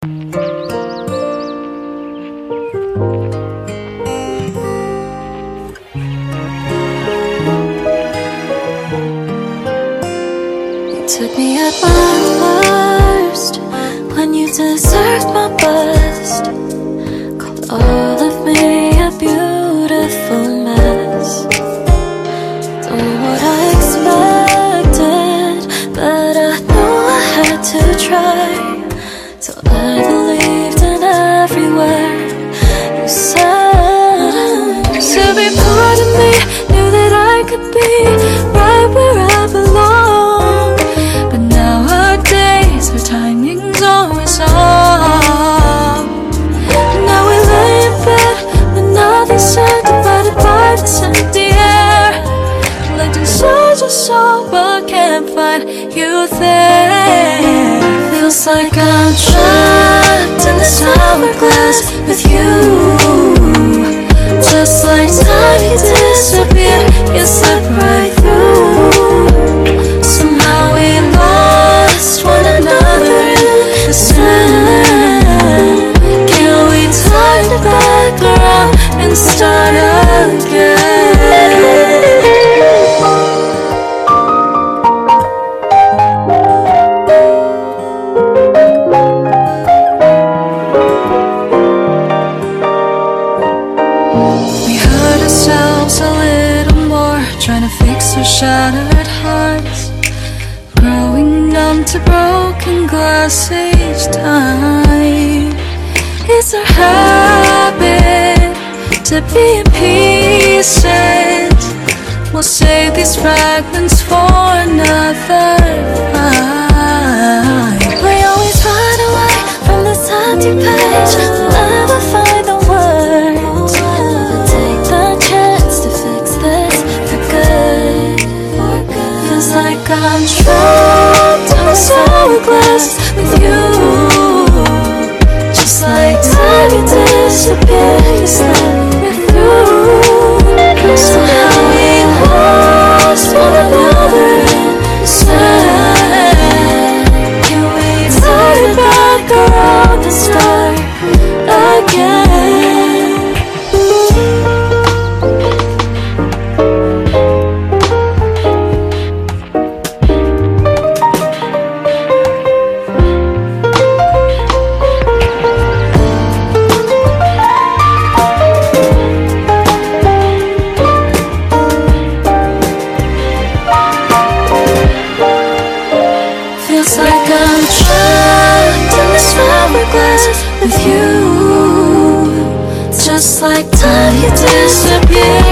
Took me at my worst, when you deserved my best. Called all of me a beautiful mess. Don't know what I expected, but I knew I had to try. Till I believed in every word you said. To be part of me, knew that I could be right where I belong. Our timing's always off. Now we lay in bed with nothing said, divided by this empty air. Looked inside your soul but can't find you there. Feels like I'm trapped in this hourglass with you. Just like time, you disappear, you slip right through. Somehow we lost one another in the sand. Can we turn it back around and start again? We hurt ourselves a little more, trying to fix our shattered hearts. Growing numb to broken glass each time. It's our habit to be in pieces. We'll save these fragments for another fight. We always run away from this empty page. We'll never find the words, but take the chance to fix this for good. Feels like I'm trapped in this hourglass with you. Just like time, you disappear, you slip right through. Somehow we lost one another in the sand. Can we turn it back around and start again? Feels like I'm trapped in this hourglass with you. Just like time, you disappear.